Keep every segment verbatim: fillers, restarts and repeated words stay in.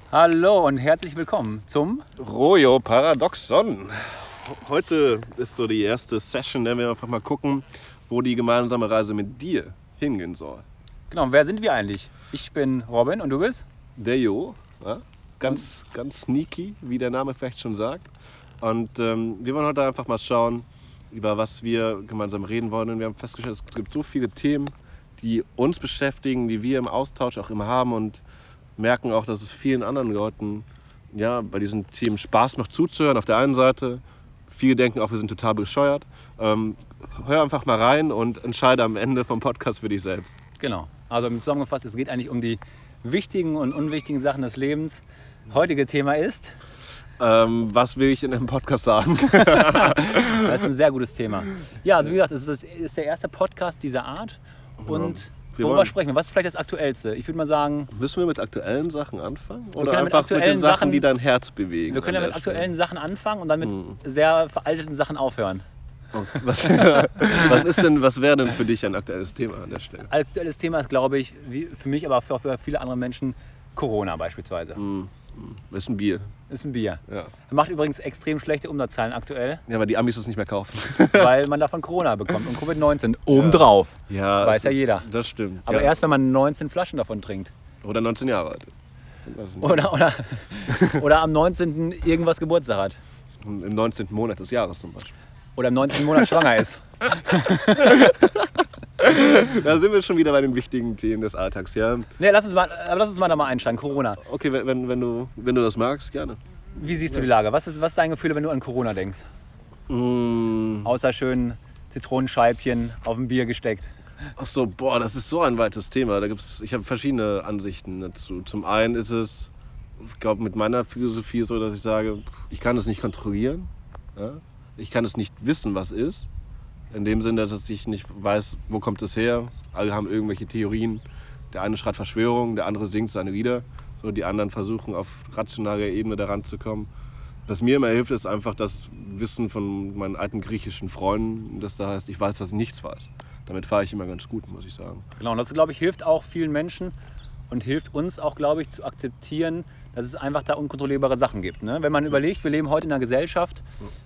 Hallo und herzlich willkommen zum Rojo Paradoxon. Heute ist so die erste Session, in der wir einfach mal gucken, wo die gemeinsame Reise mit dir hingehen soll. Genau, wer sind wir eigentlich? Ich bin Robin und du bist? Der Jo, ja? ganz, ganz sneaky, wie der Name vielleicht schon sagt. Und ähm, wir wollen heute einfach mal schauen, über was wir gemeinsam reden wollen. Und wir haben festgestellt, es gibt so viele Themen, die uns beschäftigen, die wir im Austausch auch immer haben und merken auch, dass es vielen anderen Leuten ja, bei diesen Themen Spaß macht zuzuhören. Auf der einen Seite, viele denken auch, wir sind total bescheuert. Ähm, hör einfach mal rein und entscheide am Ende vom Podcast für dich selbst. Genau, also zusammengefasst, es geht eigentlich um die wichtigen und unwichtigen Sachen des Lebens. Heutige Thema ist... Ähm, was will ich in dem Podcast sagen? Das ist ein sehr gutes Thema. Ja, also wie gesagt, es ist, es ist der erste Podcast dieser Art. Und Wir worüber wollen- sprechen wir? Was ist vielleicht das Aktuellste? Ich würde mal sagen, Müssen wir mit aktuellen Sachen anfangen? Oder können ja mit einfach mit den aktuellen Sachen, Sachen- die dein Herz bewegen? wir können ja an mit der Stelle? aktuellen Sachen anfangen und dann mit sehr veralteten Sachen aufhören. Okay. Was, was, ist denn, was wäre denn für dich ein aktuelles Thema an der Stelle? Aktuelles Thema ist, glaube ich, wie für mich, aber auch für viele andere Menschen, Corona beispielsweise. Das ist ein Bier. Ist ein Bier. Ja. Macht übrigens extrem schlechte Umsatzzahlen aktuell, Ja, weil die Amis es nicht mehr kaufen. weil man davon Corona bekommt und Covid neunzehn obendrauf. Ja, Weiß es ja ist, jeder. Das stimmt. Aber ja. erst, wenn man neunzehn Flaschen davon trinkt. Oder neunzehn Jahre alt ist. Ich weiß nicht. Oder, oder, oder am neunzehnten irgendwas Geburtstag hat. Im neunzehnten Monat des Jahres zum Beispiel. Oder im neunzehnten Monat schwanger ist. Da sind wir schon wieder bei den wichtigen Themen des Alltags. Ja. Nee, lass uns mal, aber lass uns mal da mal einsteigen. Corona. Okay, wenn, wenn, wenn, du, wenn du das magst, gerne. Wie siehst du die Lage? Was ist, was ist dein Gefühl, wenn du an Corona denkst? Mm, Außer schön Zitronenscheibchen auf ein Bier gesteckt. ach so, boah, das ist so ein weites Thema. Da gibt's, ich habe verschiedene Ansichten dazu. Zum einen ist es, ich glaube, mit meiner Philosophie so, dass ich sage, ich kann es nicht kontrollieren. Ja? Ich kann es nicht wissen, was ist. In dem Sinne, dass ich nicht weiß, wo kommt es her. Alle haben irgendwelche Theorien. Der eine schreit Verschwörung, der andere singt seine Lieder. So, die anderen versuchen auf rationaler Ebene daran zu kommen. Was mir immer hilft, ist einfach das Wissen von meinen alten griechischen Freunden. Das da heißt, ich weiß, dass ich nichts weiß. Damit fahre ich immer ganz gut, muss ich sagen. Genau, und das, glaube ich, hilft auch vielen Menschen und hilft uns auch, glaube ich, zu akzeptieren, dass es einfach da unkontrollierbare Sachen gibt. Ne? Wenn man überlegt, wir leben heute in einer Gesellschaft,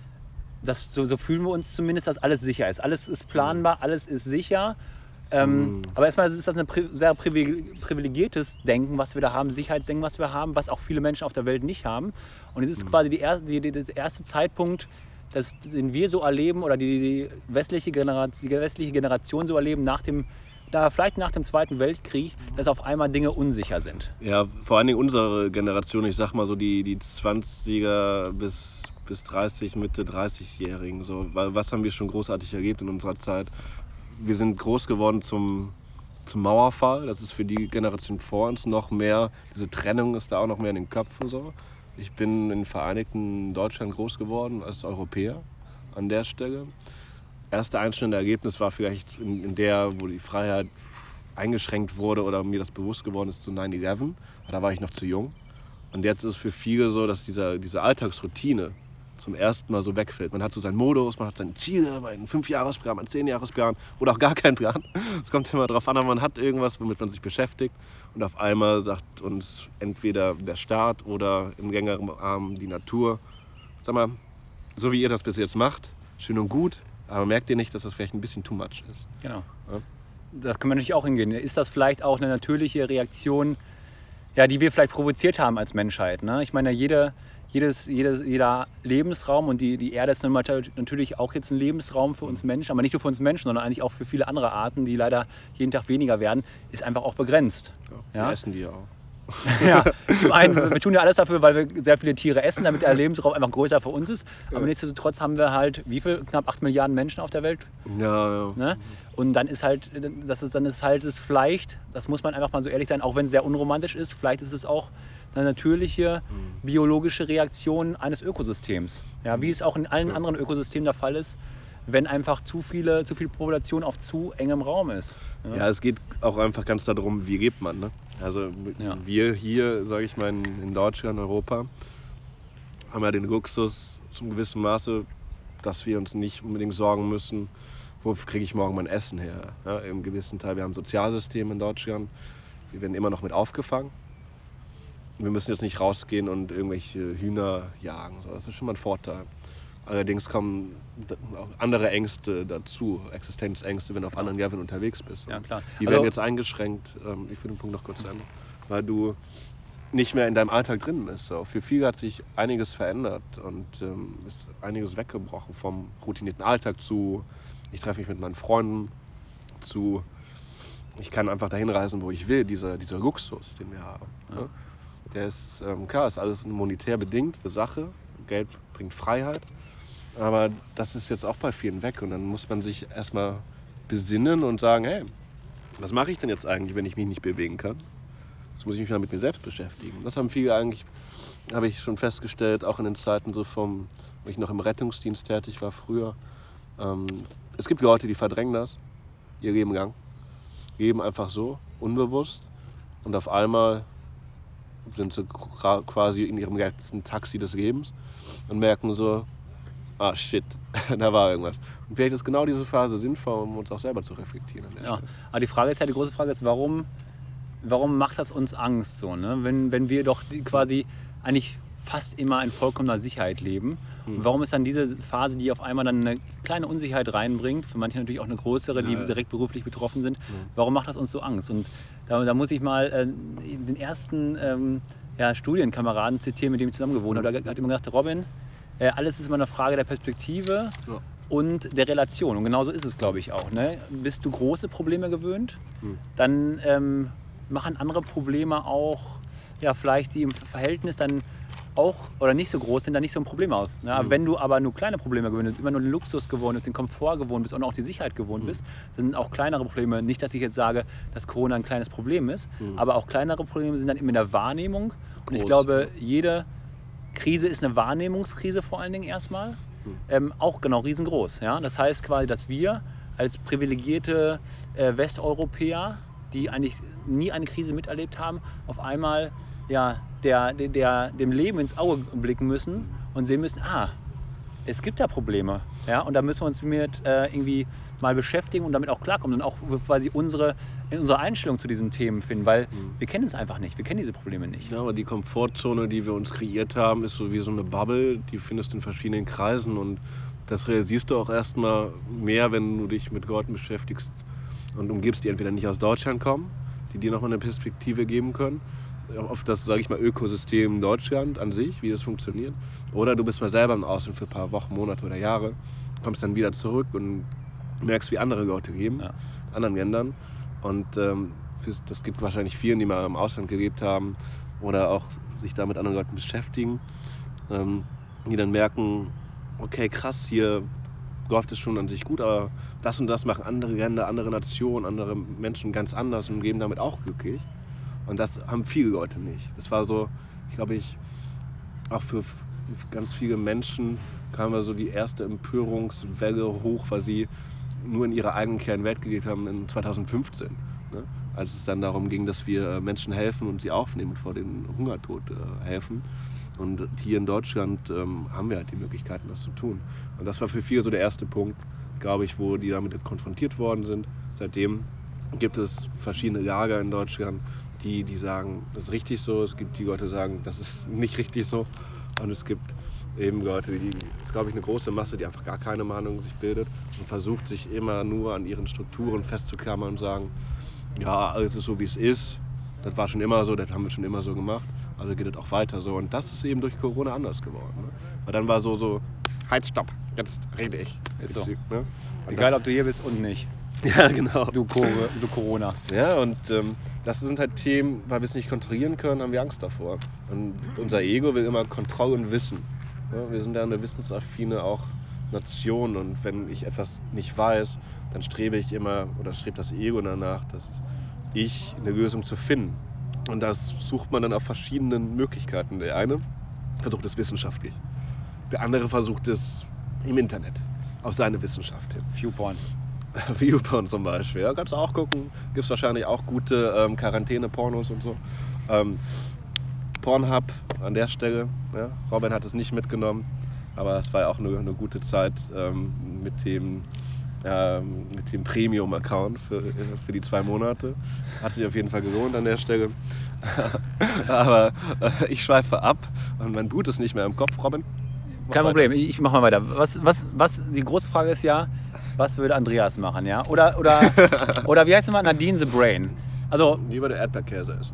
das, so, so fühlen wir uns zumindest, dass alles sicher ist. Alles ist planbar, alles ist sicher. Ähm, Mhm. Aber erstmal ist das ein pri- sehr privile- privilegiertes Denken, was wir da haben, Sicherheitsdenken, was wir haben, was auch viele Menschen auf der Welt nicht haben. Und es ist quasi die erste, die, die, der erste Zeitpunkt, dass, den wir so erleben oder die, die, westliche Generation, die westliche Generation so erleben, nach dem, da vielleicht nach dem Zweiten Weltkrieg, dass auf einmal Dinge unsicher sind. Ja, vor allen Dingen unsere Generation, ich sag mal so die, die zwanziger bis, bis dreißig, Mitte dreißigjährigen. So, weil was haben wir schon großartig erlebt in unserer Zeit? Wir sind groß geworden zum, zum Mauerfall. Das ist für die Generation vor uns noch mehr, diese Trennung ist da auch noch mehr in den Köpfen so. Ich bin in Vereinigten Deutschland groß geworden als Europäer an der Stelle. Erste einschneidende Ergebnis war vielleicht in, in der, wo die Freiheit eingeschränkt wurde oder mir das bewusst geworden ist zu neun elf. Da war ich noch zu jung. Und jetzt ist es für viele so, dass dieser, diese Alltagsroutine zum ersten Mal so wegfällt. Man hat so seinen Modus, man hat seine Ziele, einen fünf-Jahres-Plan, einen zehn-Jahres-Plan oder auch gar keinen Plan. Es kommt immer darauf an, aber man hat irgendwas, womit man sich beschäftigt. Und auf einmal sagt uns entweder der Staat oder im engeren Rahmen die Natur, sag mal, so wie ihr das bis jetzt macht, schön und gut, aber merkt ihr nicht, dass das vielleicht ein bisschen too much ist? Genau. Ja. Das kann man natürlich auch hingehen. Ist das vielleicht auch eine natürliche Reaktion, ja, die wir vielleicht provoziert haben als Menschheit? Ne? Ich meine, jede, jedes, jedes, jeder Lebensraum und die, die Erde ist natürlich auch jetzt ein Lebensraum für uns Menschen, aber nicht nur für uns Menschen, sondern eigentlich auch für viele andere Arten, die leider jeden Tag weniger werden, ist einfach auch begrenzt. Ja, Ja? essen die ja auch. Ja, zum einen, wir tun ja alles dafür, weil wir sehr viele Tiere essen, damit der Lebensraum einfach größer für uns ist. Aber nichtsdestotrotz haben wir halt, wie viel? Knapp acht Milliarden Menschen auf der Welt. Ja, ja. Ne? Und dann ist halt, das ist, dann ist halt es vielleicht, das muss man einfach mal so ehrlich sein, auch wenn es sehr unromantisch ist, vielleicht ist es auch eine natürliche biologische Reaktion eines Ökosystems. Ja, wie es auch in allen anderen Ökosystemen der Fall ist, wenn einfach zu viele, zu viel Population auf zu engem Raum ist. Ja. Ja, es geht auch einfach ganz darum, wie lebt man. Ne? Also Ja. wir hier, sage ich mal, in, in Deutschland, Europa, haben ja den Luxus zum gewissen Maße, dass wir uns nicht unbedingt sorgen müssen, wo kriege ich morgen mein Essen her. Ja, im gewissen Teil, wir haben ein Sozialsystem in Deutschland, die werden immer noch mit aufgefangen. wir müssen jetzt nicht rausgehen und irgendwelche Hühner jagen. So, das ist schon mal ein Vorteil. Allerdings kommen auch andere Ängste dazu, Existenzängste, wenn du auf anderen Leveln unterwegs bist. Ja, klar. Die Also, werden jetzt eingeschränkt, ähm, ich will den Punkt noch kurz enden, weil du nicht mehr in deinem Alltag drin bist. So. Für viele hat sich einiges verändert und ähm, ist einiges weggebrochen vom routinierten Alltag zu, ich treffe mich mit meinen Freunden, zu, ich kann einfach dahin reisen, wo ich will, dieser, dieser Luxus, den wir haben. Ja. Ne? Der ist, ähm, klar, ist alles eine monetär bedingte Sache, Geld bringt Freiheit, aber das ist jetzt auch bei vielen weg und dann muss man sich erstmal besinnen und sagen, hey, was mache ich denn jetzt eigentlich, wenn ich mich nicht bewegen kann? Jetzt muss ich mich mal mit mir selbst beschäftigen. Das haben viele eigentlich, habe ich schon festgestellt, auch in den Zeiten so vom, wo ich noch im Rettungsdienst tätig war früher. Ähm, es gibt Leute, die verdrängen das, ihr Leben lang, leben einfach so, unbewusst und auf einmal sind sie quasi in ihrem letzten Taxi des Lebens und merken so, ah shit, da war irgendwas. Und vielleicht ist genau diese Phase sinnvoll, um uns auch selber zu reflektieren. An der ja. Stelle. Aber die Frage ist ja, die große Frage ist, warum, warum macht das uns Angst so, ne? Wenn, wenn wir doch die quasi eigentlich fast immer in vollkommener Sicherheit leben. Hm. Und warum ist dann diese Phase, die auf einmal dann eine kleine Unsicherheit reinbringt, für manche natürlich auch eine größere, die Ja. direkt beruflich betroffen sind, warum macht das uns so Angst? Und da, da muss ich mal äh, den ersten ähm, ja, Studienkameraden zitieren, mit dem ich zusammen gewohnt habe. Da hat immer gesagt, Robin, äh, alles ist immer eine Frage der Perspektive Ja. und der Relation. Und genauso ist es, glaube ich, auch. Ne? Bist du große Probleme gewöhnt, Hm. dann ähm, machen andere Probleme auch, ja, vielleicht die im Verhältnis dann auch oder nicht so groß sind, dann nicht so ein Problem aus. Ne? Mhm. Wenn du aber nur kleine Probleme gewöhnt bist, immer nur den Luxus gewohnt bist, den Komfort gewohnt bist und auch die Sicherheit gewohnt Mhm. bist, sind auch kleinere Probleme. Nicht, dass ich jetzt sage, dass Corona ein kleines Problem ist, Mhm. aber auch kleinere Probleme sind dann immer in der Wahrnehmung. Und ich Groß, glaube, jede Krise ist eine Wahrnehmungskrise vor allen Dingen erstmal. Mhm. Ähm, auch genau riesengroß. Ja? Das heißt quasi, dass wir als privilegierte äh, Westeuropäer, die eigentlich nie eine Krise miterlebt haben, auf einmal ja, der, der, der, dem Leben ins Auge blicken müssen und sehen müssen, ah, es gibt da Probleme. Ja? Und da müssen wir uns mit äh, irgendwie mal beschäftigen und damit auch klarkommen und auch quasi unsere, unsere Einstellung zu diesen Themen finden, weil Mhm. wir kennen es einfach nicht, wir kennen diese Probleme nicht. Ja, aber die Komfortzone, die wir uns kreiert haben, ist so wie so eine Bubble, die findest du in verschiedenen Kreisen und das realisierst du auch erstmal mehr, wenn du dich mit Gott beschäftigst und umgibst, die entweder nicht aus Deutschland kommen, die dir nochmal eine Perspektive geben können, auf das, sage ich mal, Ökosystem Deutschland an sich, wie das funktioniert, oder du bist mal selber im Ausland für ein paar Wochen, Monate oder Jahre, kommst dann wieder zurück und merkst, wie andere Leute leben, Ja. in anderen Ländern und ähm, das gibt wahrscheinlich vielen, die mal im Ausland gelebt haben oder auch sich da mit anderen Leuten beschäftigen, ähm, die dann merken, okay, krass, hier läuft es schon an sich gut, aber das und das machen andere Länder, andere Nationen, andere Menschen ganz anders und leben damit auch glücklich. Und das haben viele Leute nicht. Das war so, ich glaube, ich, auch für ganz viele Menschen kam da so die erste Empörungswelle hoch, weil sie nur in ihrer eigenen kleinen Welt gelebt haben in zweitausendfünfzehn. Ne? Als es dann darum ging, dass wir Menschen helfen und sie aufnehmen und vor dem Hungertod äh, helfen. Und hier in Deutschland ähm, haben wir halt die Möglichkeiten, das zu tun. Und das war für viele so der erste Punkt, glaube ich, wo die damit konfrontiert worden sind. Seitdem gibt es verschiedene Lager in Deutschland, die, die sagen, das ist richtig so. Es gibt die Leute, die sagen, das ist nicht richtig so. Und es gibt eben Leute, die, es ist, glaube ich, eine große Masse, die einfach gar keine Meinung sich bildet und versucht, sich immer nur an ihren Strukturen festzuklammern und sagen, ja, alles ist so, wie es ist. Das war schon immer so, das haben wir schon immer so gemacht. Also geht es auch weiter so. Und das ist eben durch Corona anders geworden. Ne? Weil dann war so, so, halt, stopp, jetzt rede ich. Ist so. Ne? Egal, das, ob du hier bist und nicht. Ja, genau. Du, Cor- du Corona. Ja, und ähm, das sind halt Themen, weil wir es nicht kontrollieren können, haben wir Angst davor. Und unser Ego will immer Kontrolle und Wissen. Ja, wir sind ja eine wissensaffine auch Nation und wenn ich etwas nicht weiß, dann strebe ich immer, oder strebt das Ego danach, dass ich eine Lösung zu finden. Und das sucht man dann auf verschiedenen Möglichkeiten. Der eine versucht es wissenschaftlich, der andere versucht es im Internet, auf seine Wissenschaft hin. Viewporn. Viewporn zum Beispiel, ja, kannst du auch gucken. Gibt es wahrscheinlich auch gute ähm, Quarantäne-Pornos und so. Ähm, Pornhub an der Stelle, ja. Robin hat es nicht mitgenommen, aber es war ja auch eine, eine gute Zeit ähm, mit dem ähm, mit dem Premium-Account für, für die zwei Monate. Hat sich auf jeden Fall gelohnt an der Stelle. Aber äh, ich schweife ab und mein Boot ist nicht mehr im Kopf, Robin. Mach Kein weiter. Problem, ich, ich mach mal weiter. Was, was, was, die große Frage ist ja, was würde Andreas machen, ja? Oder, oder, oder wie heißt es mal, Nadine the Brain? Also, Lieber der Erdbeerkäse essen.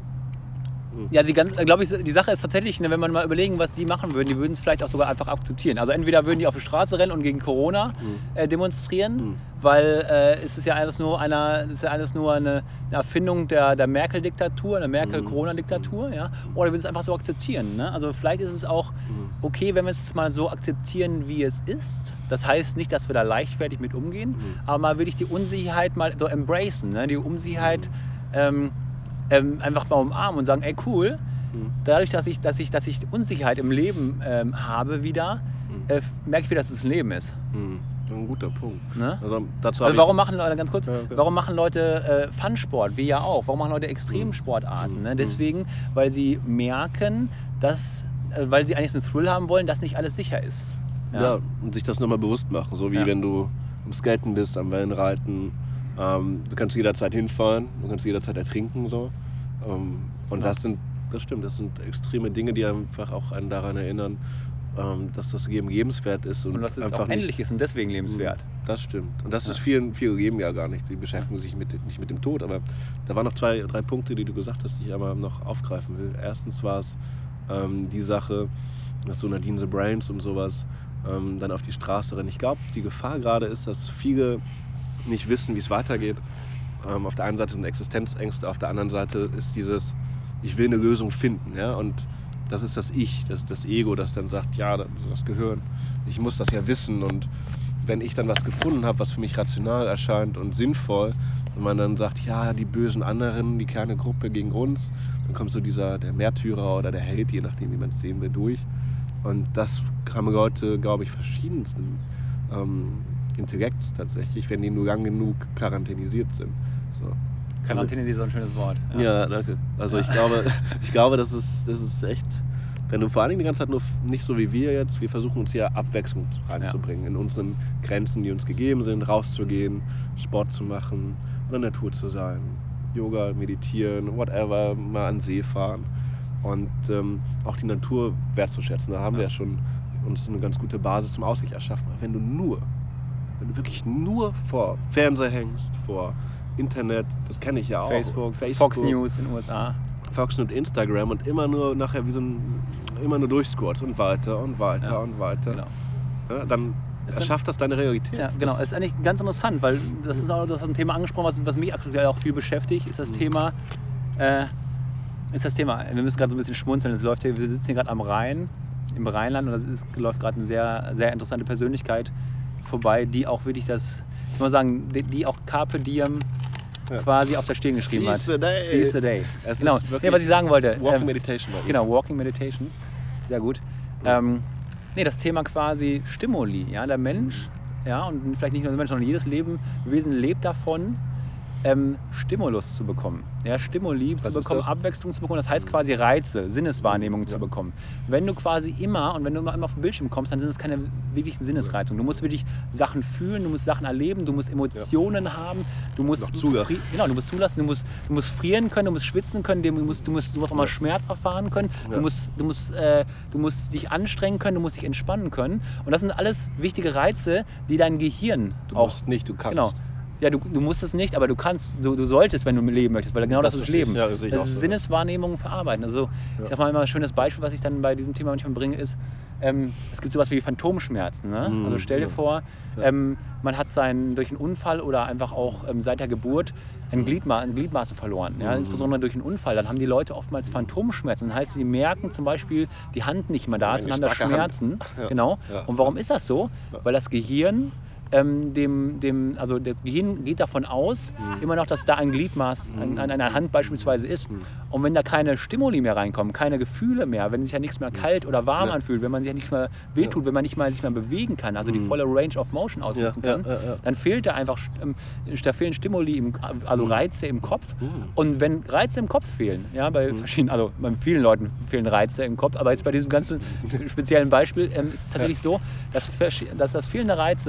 ja, die, ganz, glaub ich, die Sache ist tatsächlich, ne, wenn man mal überlegen, was die machen würden, die würden es vielleicht auch sogar einfach akzeptieren. Also entweder würden die auf die Straße rennen und gegen Corona äh, demonstrieren, Mhm. weil äh, es ist ja alles nur, einer, es ist ja alles nur eine, eine Erfindung der, der Merkel-Diktatur, eine Merkel-Corona-Diktatur. Ja? Oder würden es einfach so akzeptieren. Ne? Also vielleicht ist es auch okay, wenn wir es mal so akzeptieren, wie es ist. Das heißt nicht, dass wir da leichtfertig mit umgehen, aber mal wirklich die Unsicherheit mal so embracen. Ne? Die Unsicherheit ähm, ähm, einfach mal umarmen und sagen, ey cool, dadurch, dass ich, dass ich, dass ich Unsicherheit im Leben ähm, habe wieder, äh, merke ich wieder, dass es ein Leben ist. Mhm. Ein guter Punkt. Ne? Also, dazu hab Also ich- warum machen Leute, ganz kurz, Ja, okay. warum machen Leute äh, Funsport, wir ja auch, warum machen Leute Extremsportarten? Ne? Deswegen, weil sie merken, dass, äh, weil sie eigentlich einen Thrill haben wollen, dass nicht alles sicher ist. Ja. und sich das nochmal bewusst machen. So wie Ja. wenn du am Skaten bist, am Wellenreiten. Ähm, du kannst jederzeit hinfahren, du kannst jederzeit ertrinken. So. Ähm, und Ja. das sind, das stimmt, das sind extreme Dinge, die einfach auch einen daran erinnern, ähm, dass das Leben lebenswert ist. Und, Und dass es einfach auch nicht, endlich ist und deswegen lebenswert. Das stimmt. Und das ist vielen, vielen Leben ja gar nicht. Die beschäftigen sich mit, nicht mit dem Tod. Aber da waren noch zwei, drei Punkte, die du gesagt hast, die ich aber noch aufgreifen will. Erstens war es ähm, die Sache, dass so Nadine the Brains und sowas ähm, dann auf die Straße rennen. Ich glaube, die Gefahr gerade ist, dass viele nicht wissen, wie es weitergeht. Ähm, auf der einen Seite sind Existenzängste, auf der anderen Seite ist dieses, ich will eine Lösung finden. Ja? Und das ist das Ich, das, das Ego, das dann sagt, ja, das, das Gehirn, ich muss das ja wissen. Und wenn ich dann was gefunden habe, was für mich rational erscheint und sinnvoll, und man dann sagt, ja, die bösen anderen, die kleine Gruppe gegen uns, dann kommt so dieser, der Märtyrer oder der Held, je nachdem, wie man es sehen will, durch. Und das haben Leute, glaube ich, verschiedensten ähm, Intellekts tatsächlich, wenn die nur lang genug quarantänisiert sind. So. Quarantäne ist so ein schönes Wort. Ja, danke. Also ich glaube, ich glaube, das ist, das ist echt, wenn du vor allen Dingen die ganze Zeit nur nicht so wie wir jetzt, wir versuchen uns ja Abwechslung reinzubringen in unseren Grenzen, die uns gegeben sind, rauszugehen, Sport zu machen, in der Natur zu sein, Yoga, meditieren, whatever, mal an den See fahren und ähm, auch die Natur wertzuschätzen. Da haben wir ja schon uns eine ganz gute Basis zum Ausgleich erschaffen. Aber wenn du nur, wenn du wirklich nur vor Fernseher hängst, vor Internet, das kenne ich ja auch. Facebook, Facebook, Fox News in den U S A. Fox und Instagram und immer nur nachher wie so ein, immer nur durchscrollst und weiter und weiter Ja, und weiter. Genau. Ja, dann Ist erschafft das deine Realität. Ja, genau. Es ist eigentlich ganz interessant, weil das ist auch das ist ein Thema angesprochen, was, was mich aktuell auch viel beschäftigt, ist das Thema, äh, ist das Thema, wir müssen gerade so ein bisschen schmunzeln, es läuft hier, wir sitzen hier gerade am Rhein, im Rheinland und es ist, läuft gerade eine sehr, sehr interessante Persönlichkeit vorbei, die auch wirklich das, ich muss sagen, die, die auch Carpe Diem Ja. quasi auf der Stirn geschrieben hat. Seize the day. Seize the day. Es Genau. ist wirklich Nee, was ich sagen wollte. Walking ähm, Meditation. bei ihm. Genau, Walking Meditation. Sehr gut. Ähm, nee, das Thema quasi Stimuli. Ja? Der Mensch, ja, und vielleicht nicht nur der Mensch, sondern jedes Lebewesen lebt davon, ähm, Stimulus zu bekommen. Ja, Stimuli Was zu ist bekommen, das? Abwechslung zu bekommen, das heißt quasi Reize, Sinneswahrnehmung zu bekommen. Wenn du quasi immer, und wenn du immer, immer auf den Bildschirm kommst, dann sind es keine wirklichen Sinnesreizungen. Du musst wirklich Sachen fühlen, du musst Sachen erleben, du musst Emotionen haben, du musst Noch zulassen. fri- Genau, du musst zulassen, du musst, du musst frieren können, du musst schwitzen können, du musst, du musst, du musst auch mal Schmerz erfahren können, Ja. du, musst, du, musst, äh, du musst dich anstrengen können, du musst dich entspannen können. Und das sind alles wichtige Reize, die dein Gehirn Du auch... musst nicht, du kannst. Genau. Ja, du, du musst es nicht, aber du kannst, du, du solltest, wenn du leben möchtest, weil genau das, Das ist verstehe ich. Leben. Ja, das sehe ich das auch ist so. Sinneswahrnehmung verarbeiten. Also ich sag mal immer ein schönes Beispiel, was ich dann bei diesem Thema manchmal bringe, ist, ähm, es gibt sowas wie Phantomschmerzen. Ne? Mhm, Also stell dir ja. vor, ähm, man hat seinen, durch einen Unfall oder einfach auch ähm, seit der Geburt ein Gliedma eine Gliedmaße verloren. Ja? Mhm. Insbesondere durch einen Unfall. Dann haben die Leute oftmals Phantomschmerzen. Das heißt, sie merken zum Beispiel, die Hand nicht mehr da ist und Eine haben da starke Hand. Schmerzen. Ja. Genau. Ja. Und warum ist das so? Weil das Gehirn ähm, dem, dem, also das Gehirn geht davon aus, Mhm. immer noch, dass da ein Gliedmaß an, an einer Hand beispielsweise ist. Mhm. Und wenn da keine Stimuli mehr reinkommen, keine Gefühle mehr, wenn sich ja nichts mehr kalt oder warm Ja. anfühlt, wenn man sich ja nichts mehr wehtut, wenn man nicht mal sich mehr bewegen kann, also die volle Range of Motion ausnutzen Ja, kann, ja, ja, ja. dann fehlt da einfach, ähm, da fehlen Stimuli, im, also Reize im Kopf. Mhm. Und wenn Reize im Kopf fehlen, ja, bei verschiedenen, also bei vielen Leuten fehlen Reize im Kopf, aber jetzt bei diesem ganzen speziellen Beispiel ähm, ist es tatsächlich so, dass, versch- dass das fehlende Reize im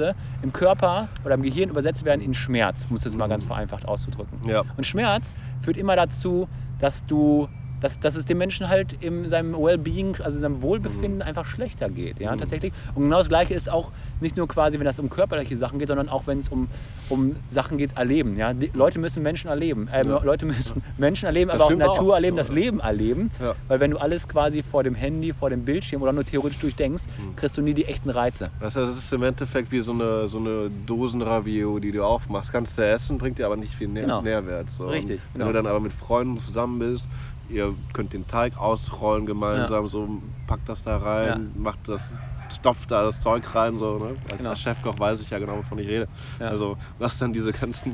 im Körper oder im Gehirn übersetzt werden in Schmerz, um es jetzt mal ganz vereinfacht auszudrücken. Ja. Und Schmerz führt immer dazu, dass du Dass, dass es dem Menschen halt in seinem Wellbeing, also in seinem Wohlbefinden einfach schlechter geht, ja, tatsächlich. Und genau das Gleiche ist auch nicht nur quasi, wenn das um körperliche Sachen geht, sondern auch, wenn es um, um Sachen geht, erleben, ja. Die Leute müssen Menschen erleben, äh, Ja. Leute müssen Menschen erleben, Das aber auch stimmt Natur auch. erleben, das Leben erleben, Ja. weil wenn du alles quasi vor dem Handy, vor dem Bildschirm oder nur theoretisch durchdenkst, kriegst du nie die echten Reize. Das heißt, es ist im Endeffekt wie so eine, so eine Dosen-Ravioli, die du aufmachst. Kannst du essen, bringt dir aber nicht viel Nähr- Genau. Nährwert. So. Richtig, Und wenn genau. du dann aber mit Freunden zusammen bist, ihr könnt den Teig ausrollen gemeinsam, so packt das da rein, Ja. macht das, stopft da das Zeug rein. So, ne? Als, Genau. als Chefkoch weiß ich ja genau, wovon ich rede. Ja. Also was dann diese ganzen,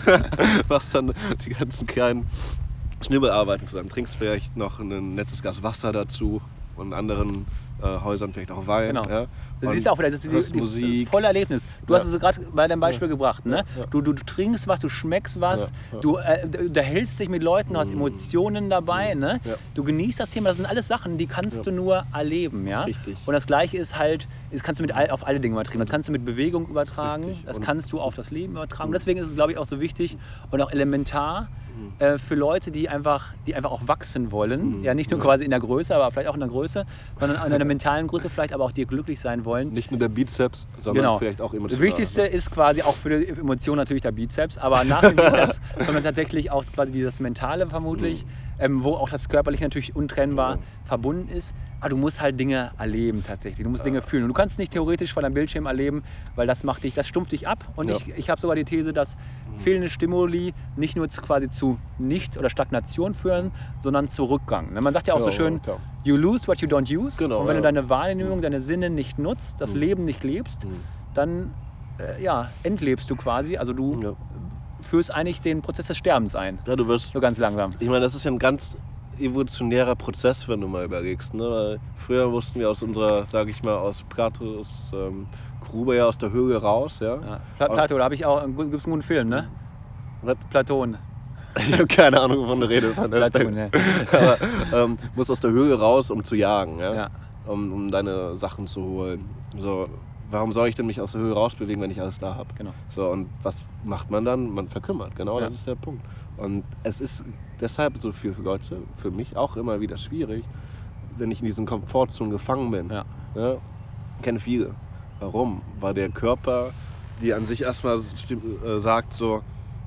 was dann die ganzen kleinen Schnibbelarbeiten zusammen. Trinkst vielleicht noch ein nettes Glas Wasser dazu und in anderen äh, Häusern vielleicht auch Wein. Genau. Ja? Das Und siehst du auch wieder, das ist die, hörst die, das Musik. volle Erlebnis. Du Ja. hast es gerade bei deinem Beispiel gebracht. Ne? Ja, ja. Du, du, du trinkst was, du schmeckst was, Ja, ja. du äh, du unterhältst dich mit Leuten, du hast Emotionen dabei. Ne? Ja. Du genießt das Thema, das sind alles Sachen, die kannst Ja. du nur erleben. Ja? Richtig. Und das Gleiche ist halt, das kannst du mit all, auf alle Dinge übertragen. Das kannst du mit Bewegung übertragen, Richtig. das Und- kannst du auf das Leben übertragen. Und deswegen ist es, glaube ich, auch so wichtig und auch elementar, äh, für Leute, die einfach, die einfach auch wachsen wollen. Ja, nicht nur quasi in der Größe, aber vielleicht auch in der Größe, sondern in einer mentalen Größe vielleicht, aber auch die glücklich sein wollen. Nicht nur der Bizeps, sondern Genau. vielleicht auch emotional. Das Wichtigste ist quasi auch für die Emotion natürlich der Bizeps, aber nach dem Bizeps kommt dann tatsächlich auch quasi dieses Mentale vermutlich, ähm, wo auch das Körperliche natürlich untrennbar Ja. verbunden ist. Aber du musst halt Dinge erleben tatsächlich, du musst Dinge fühlen. Und du kannst nicht theoretisch vor deinem Bildschirm erleben, weil das macht dich, das stumpft dich ab. Und Ja. ich, ich habe sogar die These, dass fehlende Stimuli nicht nur zu, quasi zu Nicht- oder Stagnation führen, sondern zu Rückgang. Ne, man sagt ja auch Ja, so schön, klar. you lose what you don't use. Genau, Und wenn ja. du deine Wahrnehmung, deine Sinne nicht nutzt, das Leben nicht lebst, dann äh, ja, entlebst du quasi. Also du Ja. führst eigentlich den Prozess des Sterbens ein. Ja, du wirst, So ganz langsam. ich meine, das ist ja ein ganz evolutionärer Prozess, wenn du mal überlegst. Ne? Weil früher wussten wir aus unserer, sage ich mal, aus Platos ähm, Grube ja aus der Höhle raus. Ja? Ja. Pla Plato, da habe ich auch, gibt es einen guten Film, ne? Was? Platon. Ich habe keine Ahnung, wovon du redest. An der Platon, Stelle. ja. Aber ähm, musst aus der Höhle raus, um zu jagen. Ja? Ja. Um, um deine Sachen zu holen. So, warum soll ich denn mich aus der Höhle rausbewegen, wenn ich alles da habe? Genau. So, und was macht man dann? Man verkümmert, genau, Ja. das ist der Punkt. Und es ist deshalb so für Leute, für mich auch immer wieder schwierig, wenn ich in diesen Komfortzonen gefangen bin. Ja. Ja, ich kenne viele. Warum? Weil der Körper, die an sich erstmal stimm- äh, sagt so,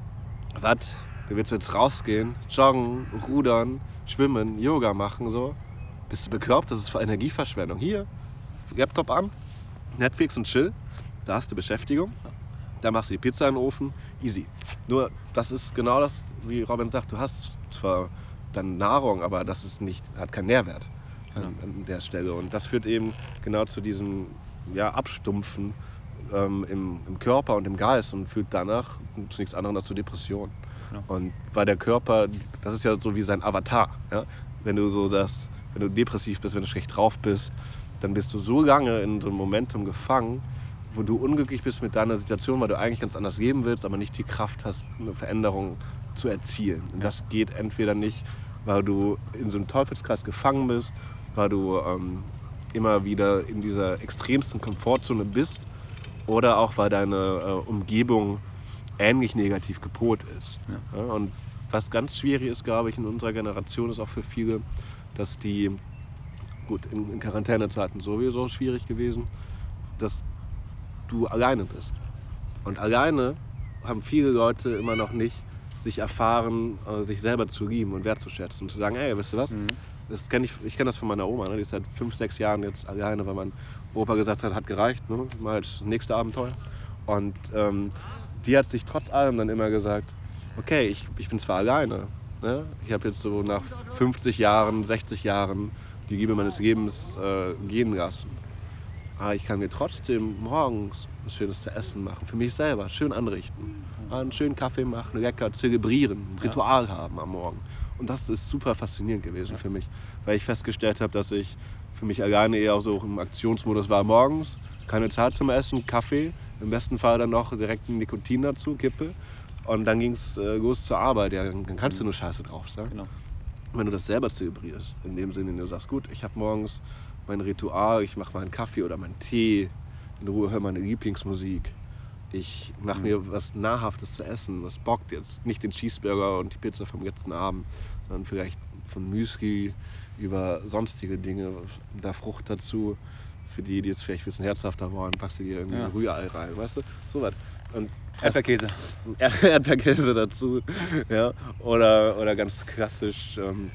was, du willst jetzt rausgehen, joggen, rudern, schwimmen, Yoga machen, so. Bist du bekloppt? Das ist für Energieverschwendung. Hier, Laptop an, Netflix und chill, da hast du Beschäftigung, da machst du die Pizza in den Ofen, easy. Nur, das ist genau das, wie Robin sagt, du hast zwar dann Nahrung, aber das ist nicht, hat keinen Nährwert an, an der Stelle. Und das führt eben genau zu diesem ja, Abstumpfen ähm, im, im Körper und im Geist und führt danach zu nichts anderem als zu Depressionen. Genau. Und weil der Körper, das ist ja so wie sein Avatar. Ja? Wenn du so sagst, wenn du depressiv bist, wenn du schlecht drauf bist, dann bist du so lange in so einem Momentum gefangen, wo du unglücklich bist mit deiner Situation, weil du eigentlich ganz anders leben willst, aber nicht die Kraft hast, eine Veränderung zu erzielen. Und das geht entweder nicht, weil du in so einem Teufelskreis gefangen bist, weil du ähm, immer wieder in dieser extremsten Komfortzone bist, oder auch, weil deine äh, Umgebung ähnlich negativ gepolt ist. Ja. Ja, und was ganz schwierig ist, glaube ich, in unserer Generation, ist auch für viele, dass die, gut, in, in Quarantänezeiten sowieso schwierig gewesen, dass du alleine bist. Und alleine haben viele Leute immer noch nicht sich erfahren, äh, sich selber zu lieben und wertzuschätzen und zu sagen, ey, weißt du was? Mhm. Das kenn ich ich kenne das von meiner Oma, ne? Die ist seit fünf, sechs Jahren jetzt alleine, weil mein Opa gesagt hat, hat gereicht, ne? Mal das nächste Abenteuer. Und ähm, die hat sich trotz allem dann immer gesagt, okay, ich, ich bin zwar alleine, ne? Ich habe jetzt so nach fünfzig Jahren, sechzig Jahren die Liebe meines Lebens äh, gehen lassen. Aber ich kann mir trotzdem morgens was Schönes zu essen machen, für mich selber, schön anrichten. Einen schönen Kaffee machen, lecker zelebrieren, ein Ritual haben am Morgen. Und das ist super faszinierend gewesen für mich, weil ich festgestellt habe, dass ich für mich alleine eher auch so im Aktionsmodus war morgens. Keine Zeit zum Essen, Kaffee, im besten Fall dann noch direkt ein Nikotin dazu, Kippe. Und dann ging es äh, los zur Arbeit. Ja, dann kannst du nur Scheiße drauf sagen. Genau. Wenn du das selber zelebrierst, in dem Sinne, du sagst, gut, ich habe morgens mein Ritual, ich mache meinen Kaffee oder meinen Tee, in Ruhe höre meine Lieblingsmusik Ich mache mir was Nahrhaftes zu essen. Was bockt jetzt? Nicht den Cheeseburger und die Pizza vom letzten Abend, sondern vielleicht von Müsli über sonstige Dinge, da Frucht dazu. Für die, die jetzt vielleicht ein bisschen herzhafter wollen, packst du dir irgendwie Ja. ein Rührei rein, weißt du? So was. Und Erdbeerkäse. Erd- Erdbeerkäse dazu. Ja. Oder, oder ganz klassisch, ähm,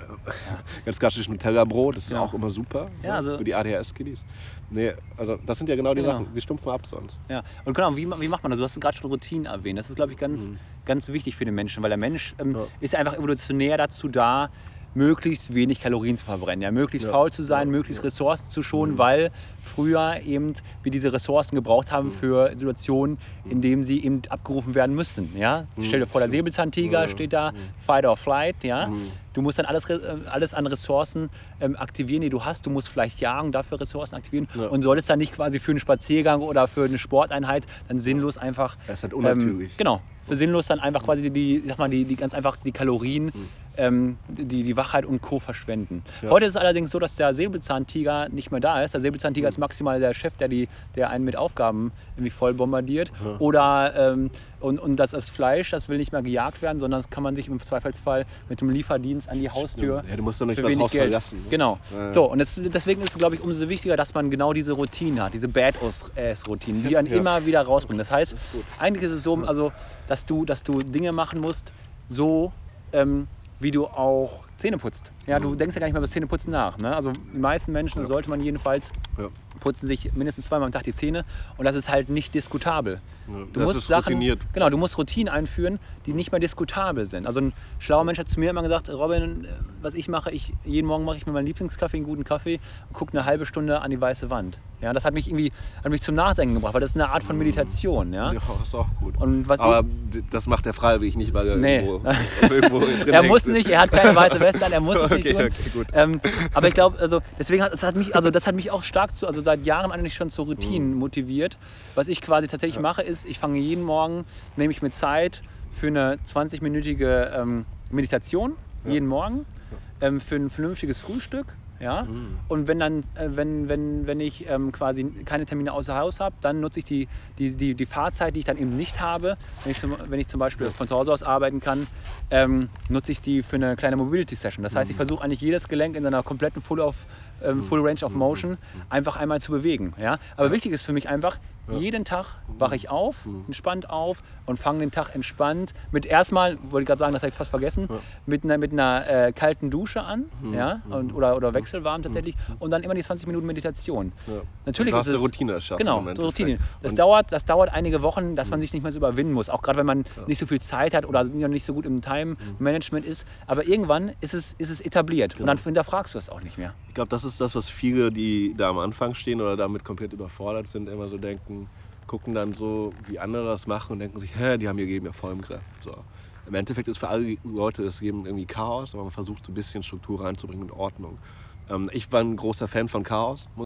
ganz klassisch Nutella-Brot, das ist Ja. auch immer super Ja, also- für die A D H S-Kiddies. Nee, also das sind ja genau die Genau. Sachen. Wir stumpfen ab sonst. Ja, und genau, wie, wie macht man das? Du hast gerade schon Routinen erwähnt. Das ist, glaube ich, ganz, Mhm. ganz wichtig für den Menschen, weil der Mensch ähm, Ja. ist einfach evolutionär dazu da, möglichst wenig Kalorien zu verbrennen, ja, möglichst Ja. faul zu sein, Ja. möglichst Ja. Ressourcen zu schonen, weil früher eben wir diese Ressourcen gebraucht haben für Situationen, in denen sie eben abgerufen werden müssen. Ja? Stell dir vor, der Säbelzahntiger Ja. steht da, Fight or Flight. Ja? Mhm. Du musst dann alles, re- äh, alles an Ressourcen ähm, aktivieren, die du hast. Du musst vielleicht jagen, dafür Ressourcen aktivieren Ja. und solltest dann nicht quasi für einen Spaziergang oder für eine Sporteinheit dann sinnlos einfach. Das ist halt unnatürlich. Ähm, genau. Für sinnlos dann einfach quasi die, sag mal, die, die ganz einfach die Kalorien, ähm, die, die Wachheit und Co. verschwenden. Ja. Heute ist es allerdings so, dass der Säbelzahntiger nicht mehr da ist. Der Säbelzahntiger ist maximal der Chef, der, die, der einen mit Aufgaben irgendwie voll bombardiert. Oder ähm, und, und das ist Fleisch, das will nicht mehr gejagt werden, sondern das kann man sich im Zweifelsfall mit dem Lieferdienst an die Haustür. Ja, du musst doch nicht für das wenig Haus Geld. verlassen. Ne? Genau. Ja, ja. So, und das, deswegen ist es, glaube ich, umso wichtiger, dass man genau diese Routinen hat, diese Badass-Routinen, die einen Ja. immer wieder rausbringen. Das heißt, ist gut. eigentlich ist es so, also, dass, du, dass du Dinge machen musst, so ähm, wie du auch Zähne putzt. Ja, du denkst ja gar nicht mehr über das Zähneputzen nach. Ne? Also die meisten Menschen, sollte man jedenfalls, Ja. putzen sich mindestens zweimal am Tag die Zähne und das ist halt nicht diskutabel. Ja, Du das musst ist Sachen, routiniert. genau, du musst Routinen einführen, die nicht mehr diskutabel sind. Also ein schlauer Mensch hat zu mir immer gesagt, Robin, äh, was ich mache, ich, jeden Morgen mache ich mir meinen Lieblingskaffee, einen guten Kaffee und gucke eine halbe Stunde an die weiße Wand. Ja, das hat mich irgendwie hat mich zum Nachdenken gebracht, weil das ist eine Art von Meditation. Ja? Ja, ist auch gut. Und was Aber d- das macht er freiwillig nicht, weil er Nee. irgendwo, irgendwo drin Er hängt. muss nicht, er hat keine weiße Weste an, er muss es nicht Okay, tun. okay, gut. Ähm, aber ich glaube, also deswegen hat, das hat mich, also das hat mich auch stark zu, also seit Jahren eigentlich schon zu Routinen Mhm. motiviert. Was ich quasi tatsächlich mache, ist, ich fange jeden Morgen, nehme ich mir Zeit für eine zwanzig-minütige ähm, Meditation, jeden Morgen, ähm, für ein vernünftiges Frühstück. Ja? Mhm. Und wenn dann, äh, wenn, wenn, wenn ich ähm, quasi keine Termine außer Haus habe, dann nutze ich die, die, die, die Fahrzeit, die ich dann eben nicht habe. Wenn ich zum, wenn ich zum Beispiel von zu Hause aus arbeiten kann, ähm, nutze ich die für eine kleine Mobility Session. Das heißt, ich versuche eigentlich jedes Gelenk in einer kompletten Full, of, ähm, Full Range of Motion einfach einmal zu bewegen. Ja? Aber wichtig ist für mich einfach, jeden Tag wache ich auf, entspannt auf und fange den Tag entspannt mit erstmal, wollte ich gerade sagen, das habe ich fast vergessen, mit einer, mit einer äh, kalten Dusche an, ja? und, oder, oder wechselwarm tatsächlich und dann immer die zwanzig Minuten Meditation. Ja. Natürlich Du ist hast es eine Routine erschaffen. Genau, im so Endeffekt. Routine. Das Und- dauert, das dauert einige Wochen, dass man sich nicht mehr so überwinden muss. Auch gerade wenn man nicht so viel Zeit hat oder nicht so gut im Time-Management ist. Aber irgendwann ist es, ist es etabliert und dann hinterfragst du es auch nicht mehr. Ich glaube, das ist das, was viele, die da am Anfang stehen oder damit komplett überfordert sind, immer so denken, gucken dann so, wie andere das machen und denken sich, hä, die haben ihr Leben ja voll im Griff. So. Im Endeffekt ist für alle Leute das Leben irgendwie Chaos, aber man versucht so ein bisschen Struktur reinzubringen und Ordnung. Ähm, ich war ein großer Fan von Chaos,